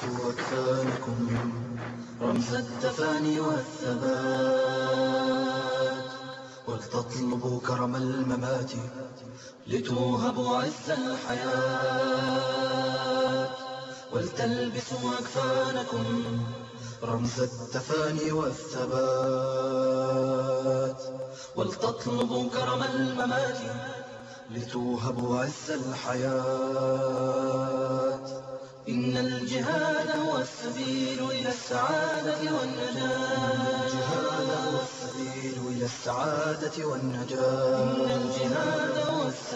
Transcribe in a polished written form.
تلبسوا أكفانكم رمز التفاني والثبات، ولتطلبوا كرم الممات لتوهبوا عز الحياة. ولتلبسوا أكفانكم رمز التفاني والثبات، ولتطلبوا كرم الممات لتوهبوا عز الحياة. إن الجهاد هو السبيل إلى السعادة والنجاة. الجهاد هو السبيل إلى السعادة والنجاة. إن الجهاد هو السبيل